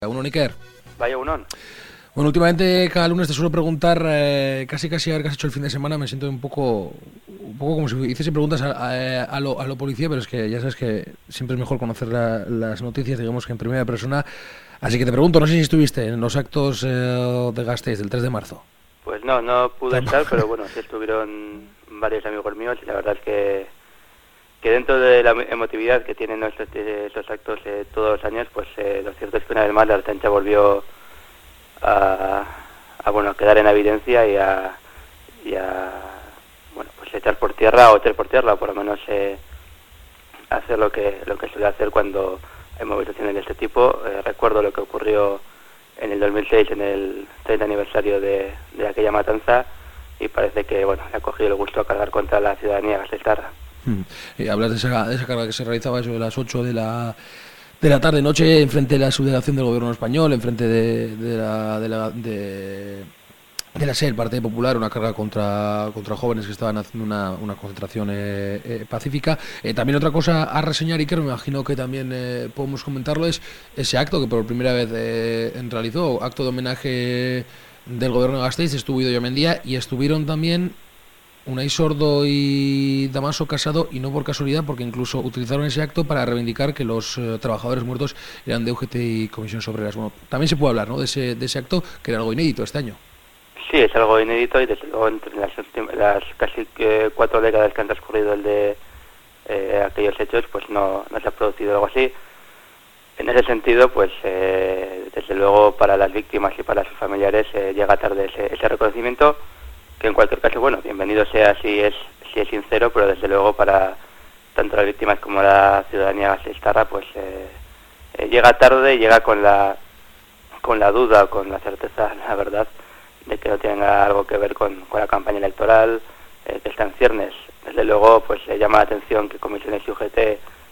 Uno, Iker. Vaya unón. Bueno, últimamente cada lunes te suelo preguntar casi a ver qué has hecho el fin de semana. Me siento un poco como si hiciese preguntas a lo policía, pero es que ya sabes que siempre es mejor conocer las noticias, digamos que en primera persona. Así que te pregunto, no sé si estuviste en los actos de Gasteiz del 3 de marzo. Pues no pude estar, pero bueno, sí estuvieron varios amigos míos y la verdad es que dentro de la emotividad que tienen estos actos todos los años, pues lo cierto es que una vez más la Ertzaintza volvió a quedar en evidencia y a pues echar por tierra o por lo menos hacer lo que suele hacer cuando hay movilizaciones de este tipo. Recuerdo lo que ocurrió en el 2006, en el 30 aniversario de aquella matanza, y parece que le ha cogido el gusto a cargar contra la ciudadanía gasteiztarra. Hablas de esa carga que se realizaba eso de las 8 de la tarde-noche enfrente de la subdelegación del gobierno español, enfrente de la SER, el Partido Popular, una carga contra jóvenes que estaban haciendo una concentración pacífica. También otra cosa a reseñar, Iker, me imagino que también podemos comentarlo, es ese acto que por primera vez realizó, acto de homenaje del gobierno de Gasteiz. Estuvo Idoia Mendia y estuvieron también Unai Sordo y Damaso Casado, y no por casualidad, porque incluso utilizaron ese acto para reivindicar que los trabajadores muertos eran de UGT y Comisiones Obreras. Bueno, también se puede hablar, ¿no?, de ese acto, que era algo inédito este año. Sí, es algo inédito, y desde luego entre las casi 4 décadas que han transcurrido el de aquellos hechos, pues no se ha producido algo así. En ese sentido, pues desde luego para las víctimas y para sus familiares llega tarde ese reconocimiento, que en cualquier caso, bienvenido sea si es sincero, pero desde luego para tanto las víctimas como la ciudadanía gasteiztarra, pues llega tarde y llega con la duda, con la certeza, la verdad, de que no tenga algo que ver con la campaña electoral, que está en ciernes. Desde luego, pues llama la atención que Comisiones y UGT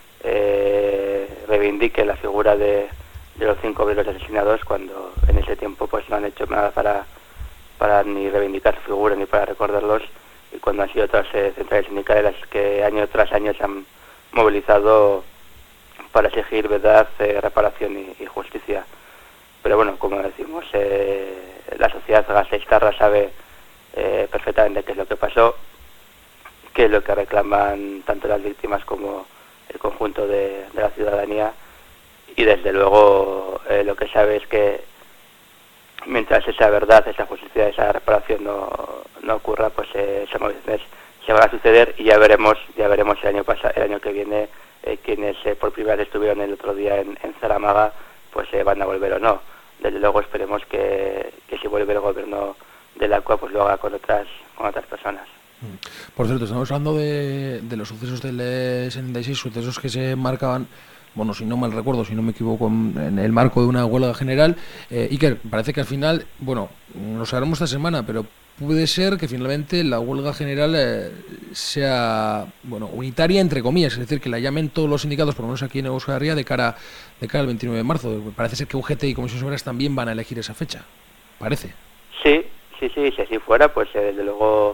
reivindique la figura de los 5 obreros asesinados, cuando en ese tiempo pues no han hecho nada para ni reivindicar su figura ni para recordarlos, y cuando han sido otras centrales sindicales las que año tras año se han movilizado para exigir verdad, reparación y justicia. Pero bueno, como decimos, la sociedad gasteiztarra sabe perfectamente qué es lo que pasó, qué es lo que reclaman tanto las víctimas como el conjunto de la ciudadanía, y desde luego lo que sabe es que mientras esa verdad, esa justicia, esa reparación no ocurra, pues esas movilizaciones se van a suceder, y ya veremos el año que viene quienes por primera vez estuvieron el otro día en Zaramaga, pues van a volver o no. Desde luego esperemos que si vuelve el gobierno del ACUA, pues lo haga con otras personas. Por cierto, estamos hablando de los sucesos del 76, sucesos que se marcaban, bueno, si no mal recuerdo, si no me equivoco, en el marco de una huelga general. Iker, parece que al final, lo sabremos esta semana, pero puede ser que finalmente la huelga general sea, unitaria entre comillas, es decir, que la llamen todos los sindicatos, por lo menos aquí en Euskal Herria, de cara al 29 de marzo. Parece ser que UGT y Comisiones Obreras también van a elegir esa fecha, parece. Sí, si así fuera, pues desde luego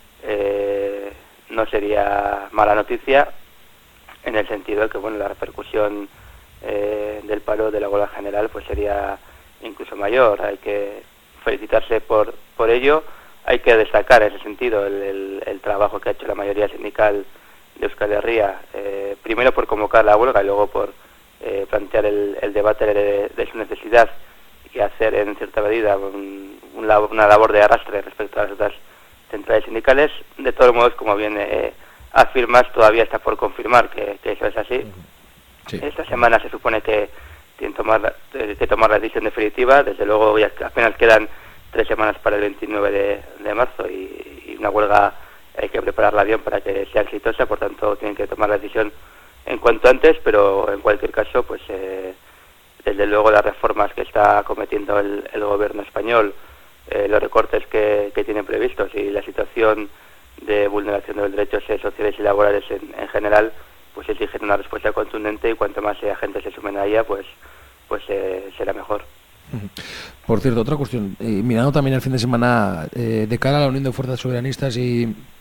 no sería mala noticia, en el sentido de que la repercusión del paro de la huelga general pues sería incluso mayor. Hay que felicitarse por ello. Hay que destacar en ese sentido el trabajo que ha hecho la mayoría sindical de Euskal Herria, primero por convocar la huelga y luego por plantear el debate de su necesidad, y hacer en cierta medida una labor de arrastre respecto a las otras centrales sindicales. De todos modos, como bien afirmas, todavía está por confirmar que eso es así. Sí. Esta semana se supone que tienen que tomar la decisión definitiva. Desde luego ya apenas quedan 3 semanas para el 29 de marzo, y una huelga hay que prepararla bien para que sea exitosa. Por tanto, tienen que tomar la decisión en cuanto antes, pero en cualquier caso, pues desde luego las reformas que está cometiendo el gobierno español, los recortes que tienen previstos, y la situación de vulneración de los derechos sociales y laborales en general, pues exigen una respuesta contundente, y cuanto más agentes se sumen a ella, pues será mejor. Por cierto, otra cuestión, mirando también el fin de semana de cara a la Unión de Fuerzas Soberanistas y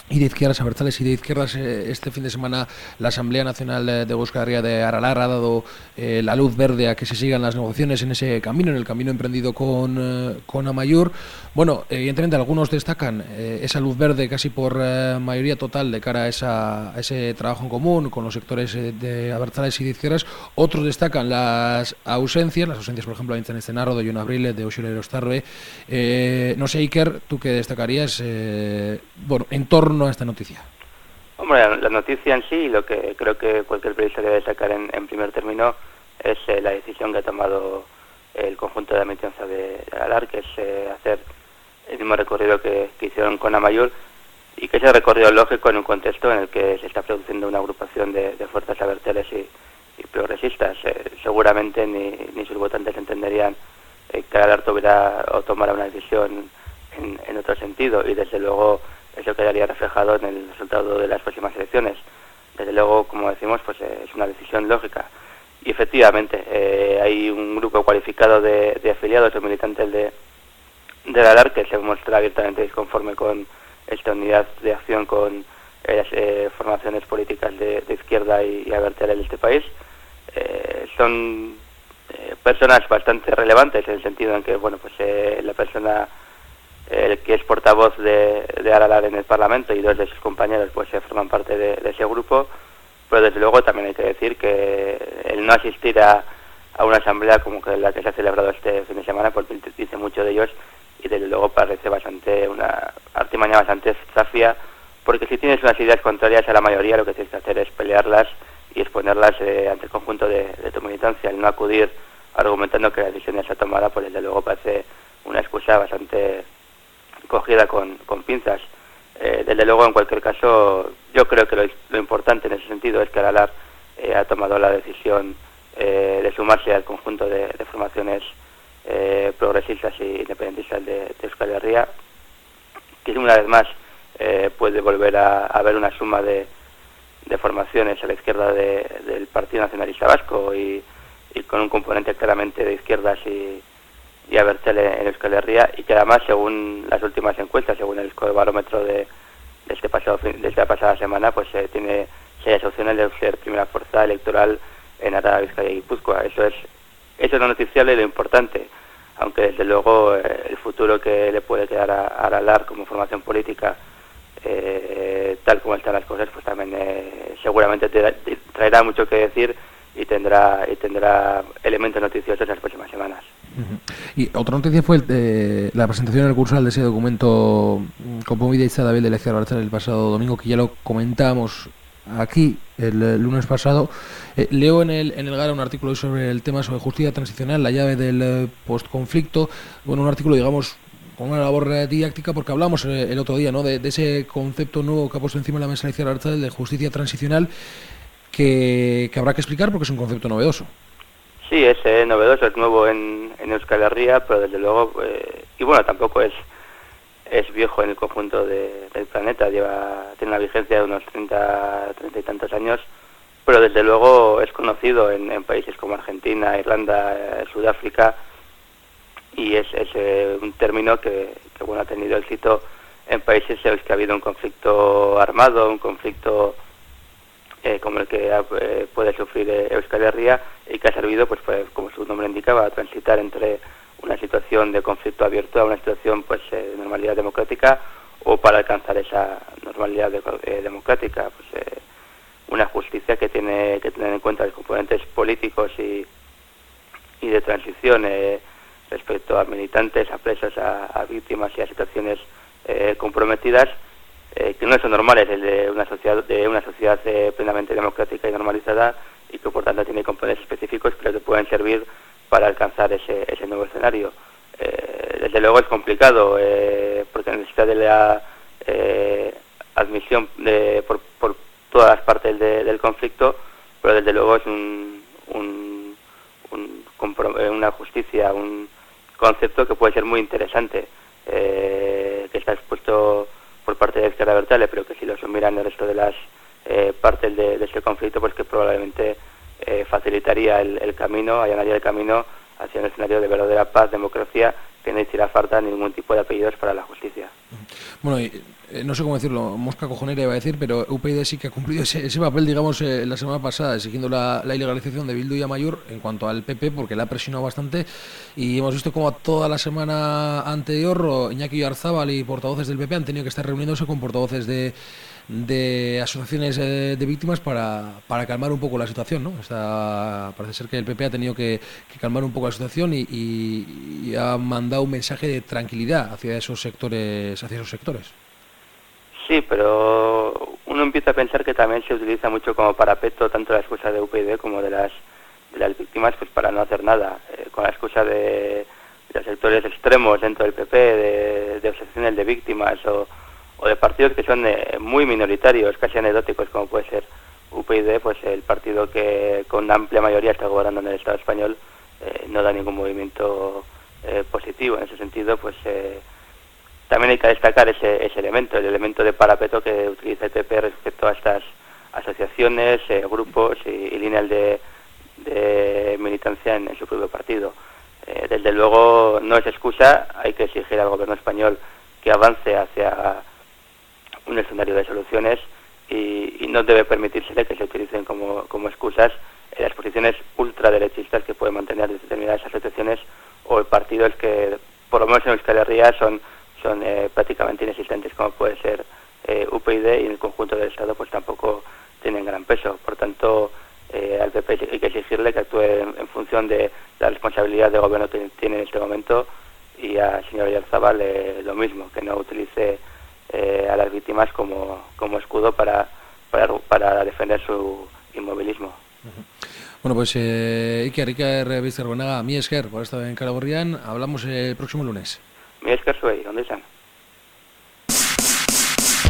y de izquierdas, abertzales y de izquierdas. Este fin de semana la Asamblea Nacional de Euskal Herria de Aralar ha dado la luz verde a que se sigan las negociaciones en ese camino, en el camino emprendido con Amaiur. Bueno, evidentemente algunos destacan esa luz verde casi por mayoría total de cara a ese trabajo en común con los sectores de abertzales y de izquierdas. Otros destacan las ausencias, por ejemplo, de Internestenarro, de Jon Abril, de Uxue Erostarbe. No sé, Iker, ¿tú qué destacarías en torno a esta noticia? Hombre, la noticia en sí, lo que creo que cualquier periodista debe destacar en primer término es la decisión que ha tomado el conjunto de admitencia de Aralar, que es hacer el mismo recorrido que hicieron con Amaiur, y que ese recorrido lógico en un contexto en el que se está produciendo una agrupación de fuerzas abertzales y progresistas. Seguramente ni sus votantes entenderían que Aralar tomara una decisión en otro sentido, y desde luego eso quedaría reflejado en el resultado de las próximas elecciones. Desde luego, como decimos, pues es una decisión lógica. Y efectivamente, hay un grupo cualificado de afiliados o militantes de Aralar que se muestra abiertamente disconforme con esta unidad de acción con las formaciones políticas de izquierda y abertzales de este país. Son personas bastante relevantes en el sentido en que, bueno, pues la persona el que es portavoz de Aralar en el Parlamento y dos de sus compañeros pues forman parte de ese grupo, pero desde luego también hay que decir que el no asistir a una asamblea como que la que se ha celebrado este fin de semana pues dice mucho de ellos, y desde luego parece bastante una artimaña bastante zafia, porque si tienes unas ideas contrarias a la mayoría, lo que tienes que hacer es pelearlas y exponerlas ante el conjunto de tu militancia. El no acudir argumentando que la decisión ya está tomada, pues desde luego parece una excusa bastante cogida con pinzas. Desde luego, en cualquier caso, yo creo que lo importante en ese sentido es que Aralar ha tomado la decisión de sumarse al conjunto de formaciones progresistas e independentistas de Euskal Herria, que una vez más puede volver a haber una suma de formaciones a la izquierda del Partido Nacionalista Vasco y con un componente claramente de izquierdas y abertzale en Euskal Herria, y que además, según las últimas encuestas, según el barómetro de esta pasada semana, pues tiene serias opciones de ser primera fuerza electoral en Araba, Bizkaia y Guipúzcoa. Eso es lo noticiable y lo importante, aunque desde luego el futuro que le puede quedar a Aralar como formación política, tal como están las cosas, pues también seguramente traerá mucho que decir y tendrá elementos noticiosos en las próximas semanas. Y otra noticia fue la presentación en el Cursal de ese documento Konponbide Hitza Dabil de Ezker Abertzale el pasado domingo, que ya lo comentábamos aquí el lunes pasado. Leo en el Gara un artículo sobre el tema sobre justicia transicional, la llave del postconflicto. Bueno, un artículo, digamos, con una labor didáctica, porque hablamos el otro día, ¿no?, de ese concepto nuevo que ha puesto encima de la mesa Ezker Abertzale de justicia transicional, que habrá que explicar porque es un concepto novedoso. Sí, es novedoso, es nuevo en Euskal Herria, pero desde luego, y bueno, tampoco es viejo en el conjunto del planeta, tiene una vigencia de unos 30 y tantos años, pero desde luego es conocido en países como Argentina, Irlanda, Sudáfrica, y es un término que bueno, ha tenido éxito en países en los que ha habido un conflicto armado, un conflicto como el que puede sufrir Euskal Herria, y que ha servido, pues como su nombre indicaba, a transitar entre una situación de conflicto abierto a una situación pues de normalidad democrática, o para alcanzar esa normalidad democrática, pues una justicia que tiene que tener en cuenta los componentes políticos y de transición respecto a militantes, a presos, a víctimas y a situaciones comprometidas, que no son normales el de una sociedad plenamente democrática y normalizada, y que por tanto tiene componentes específicos, pero que pueden servir para alcanzar ese nuevo escenario. Desde luego es complicado, porque necesita de la admisión por todas las partes del conflicto, pero desde luego es una justicia, un concepto que puede ser muy interesante, que está expuesto por parte de Ezker Abertzale, pero que si lo asumieran el resto de las partes de este conflicto, pues que probablemente facilitaría el camino, allanaría el camino hacia un escenario de verdadera paz, democracia, que no hiciera falta ningún tipo de apellidos para la justicia. Bueno, no sé cómo decirlo, mosca cojonera iba a decir, pero UPyD sí que ha cumplido ese papel, digamos, la semana pasada, exigiendo la ilegalización de Bildu y Amaiur en cuanto al PP, porque la ha presionado bastante, y hemos visto como toda la semana anterior Iñaki Oyarzabal y portavoces del PP han tenido que estar reuniéndose con portavoces de asociaciones de víctimas para calmar un poco la situación, ¿no? Parece ser que el PP ha tenido que calmar un poco la situación y ha mandado un mensaje de tranquilidad hacia esos sectores. Sí, pero uno empieza a pensar que también se utiliza mucho como parapeto tanto la excusa de UPyD como de las víctimas, pues para no hacer nada, con la excusa de los sectores extremos dentro del PP, de asociaciones de víctimas o de partidos que son muy minoritarios, casi anecdóticos, como puede ser UPyD, pues el partido que con una amplia mayoría está gobernando en el Estado español, no da ningún movimiento positivo. En ese sentido, pues también hay que destacar ese elemento, el elemento de parapeto que utiliza el PP respecto a estas asociaciones, grupos y líneas de militancia en su propio partido. Desde luego no es excusa, hay que exigir al gobierno español que avance hacia un escenario de soluciones y no debe permitírsele que se utilicen como excusas las posiciones ultraderechistas que pueden mantener determinadas asociaciones o partidos que, por lo menos en Euskal Herria, son prácticamente inexistentes, como puede ser UPyD, y en el conjunto del Estado pues tampoco tienen gran peso. Por tanto, al PP hay que exigirle que actúe en función de la responsabilidad de gobierno que tiene en este momento, y al señor Oyarzabal lo mismo, que no utilice a las víctimas como escudo para defender su inmovilismo. Bueno, pues Iker Bizkargonaga, mi esker por estar en Kara Borrian. Hablamos el próximo lunes. Mi esker zuei, ¿dónde están?